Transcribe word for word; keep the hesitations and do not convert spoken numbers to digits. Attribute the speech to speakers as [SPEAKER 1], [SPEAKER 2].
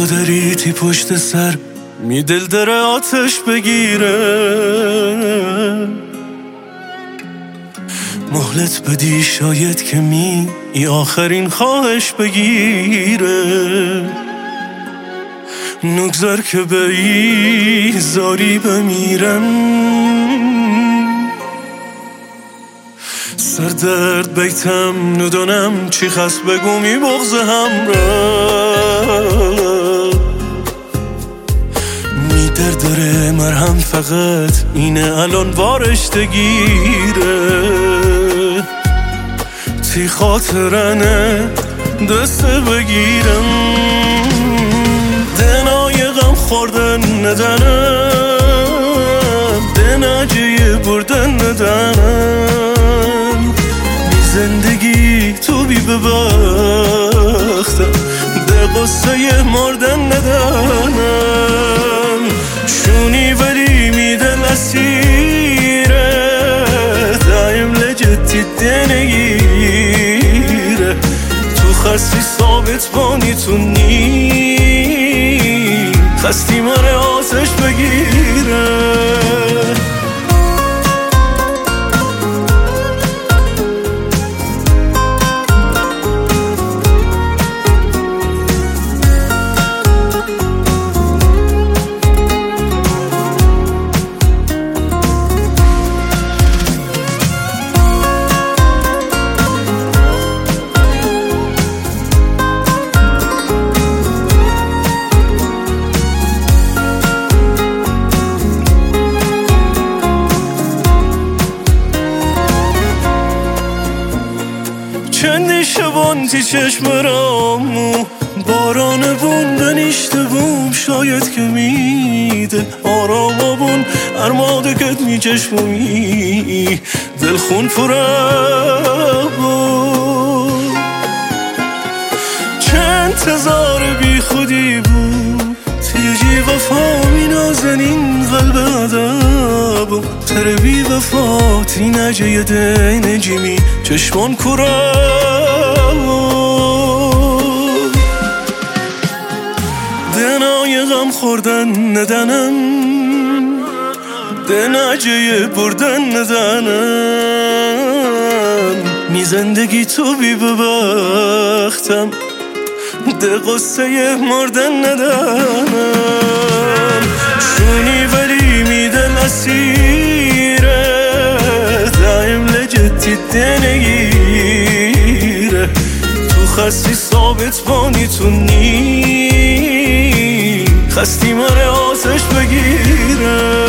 [SPEAKER 1] دریتی پشت سر می دل داره آتش بگیره، مهلت بدی شاید که می ای آخرین خواهش بگیره. نگذار که به ای زاری بمیرم، سر درد بیتم ندانم چی خست بگو می بغض همراه. می درد داره مرهم فقط اینه الان بارش دگیره. تی خاطرنه دست بگیرم، دنای غم خوردن ندنم، دنجه بردن ندنم. بی زندگی تو بی ببختم، ده قصه مردن ندنم. شونی ولی میدن اسیره، دایم لجتی دنگیره. تو خستی ثابت بانی تو نی، خستی من آتش بگیره. چندی شبان تی چشم رامو باران بون دنیشته بوم، شاید که میده آرام بون ارماده کت می چشمومی دل خون پره بود. چند تزار بی خودی بود تیجی وفا می نازنین قلب عدب، تر بی وفا تی نجه ده نجیمی چشمان کره. دنای غم خوردن ندنم، دنجه بردن ندنم. می زندگی تو بی ببختم، ده قصه مردن ندنم. شونی ولی می دل اسیره، دایم لجتی دنگیره. تو خستی ثابت بانی تو نی، خستی من آتش بگیره.